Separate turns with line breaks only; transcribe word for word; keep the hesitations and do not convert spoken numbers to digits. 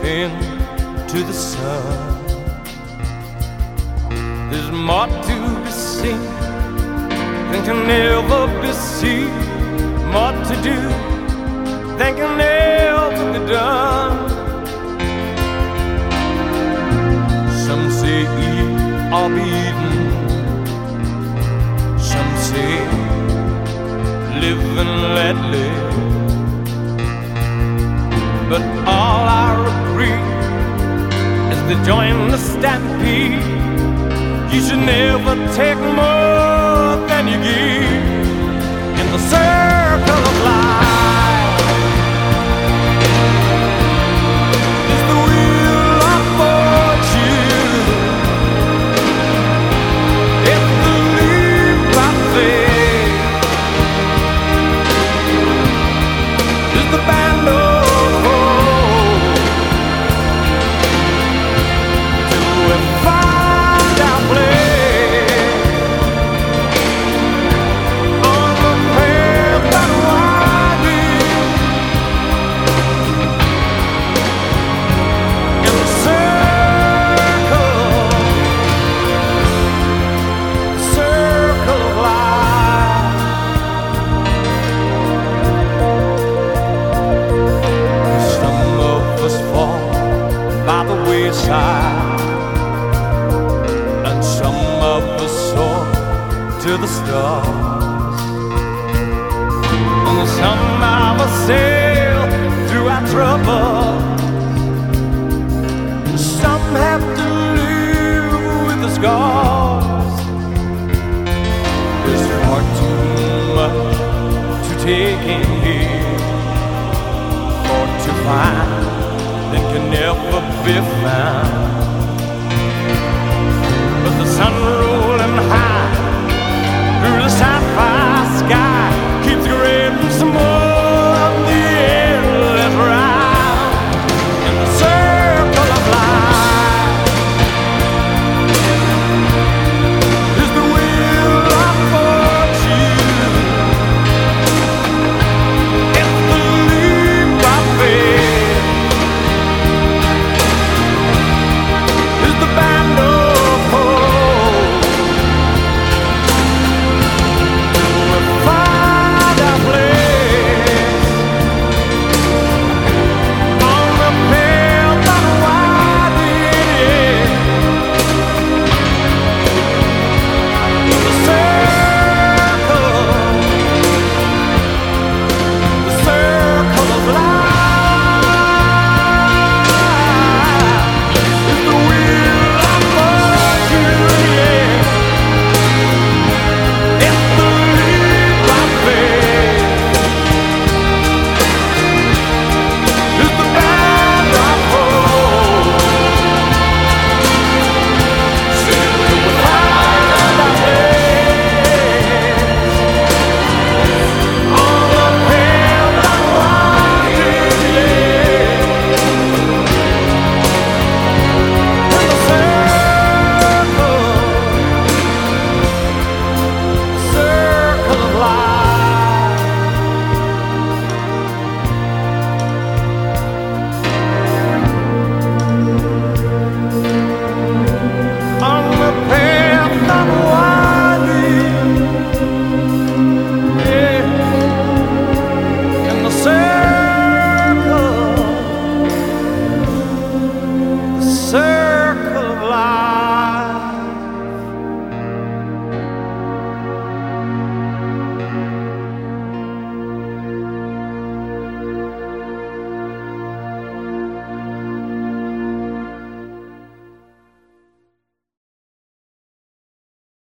into the sun. There's more to be seen than can ever be seen, more to do than can ever be done. Some say eat or be eaten, some say live and let live. But all I agree is to join the stampede. You should never take more than you give in the circle of life. It's the wheel of fortune. It's the leap I take. It's the band of hope. Do we find our place? And some of us soar to the stars, and some of us sail through our troubles. Some have to live with the scars. There's far too much to take in here, or to find that can never be found. But the sun rolling high